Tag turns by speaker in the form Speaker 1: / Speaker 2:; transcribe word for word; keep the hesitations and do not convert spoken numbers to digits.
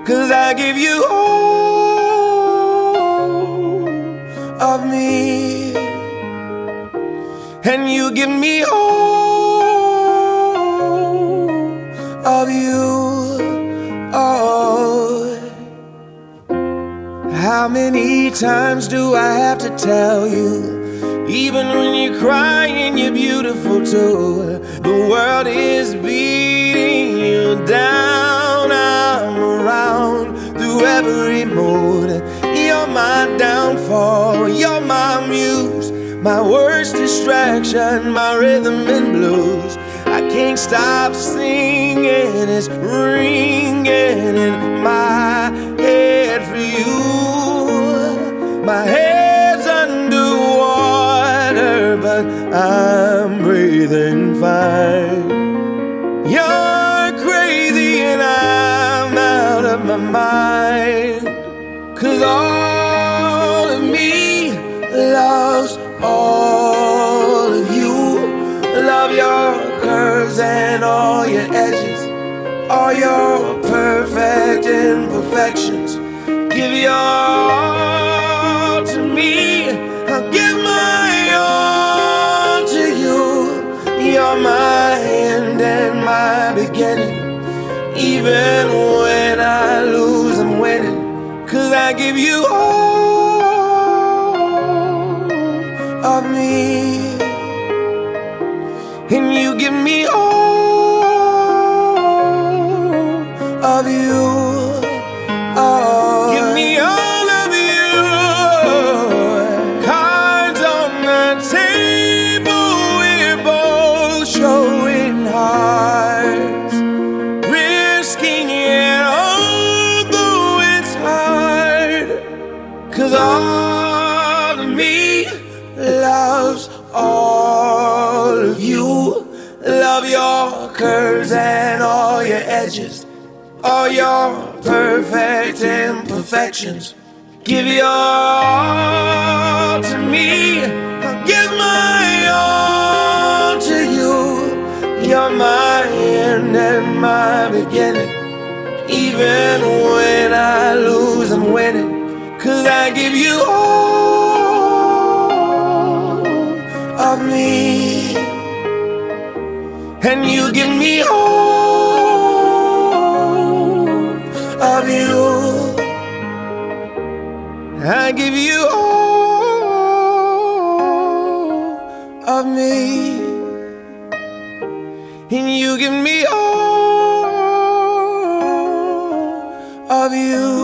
Speaker 1: 'cause I give you all of me, and you give me all of you. Oh, how many times do I have to tell you? Even when you're crying, you're beautiful too. The world is beating you down. I'm around through every mood. You're my downfall, you're my muse, my worst distraction, my rhythm and blues. I can't stop singing, it's ringing in my head for you. My head's underwater, but I'm breathing fine. You're crazy and I'm out of my mind, 'cause all of me loves all of you. Love your curves and all your edges, all your perfect imperfections. Give your all to me, I'll give my all to you. You're my end and my beginning. Even when I lose, I'm winning, 'cause I give you all of me, and you give me all of you. Oh, give me all of you. Cards on the table, we're both showing hearts, risking it although it's hard, 'cause all of me loves all of you. Love your curves and all your edges, all your perfect imperfections. Give your all to me, I'll give my all to you. You're my end and my beginning. Even when I lose, I'm winning, 'cause I give you all of me, and you give me all of you. I give you all of me, and you give me all of you.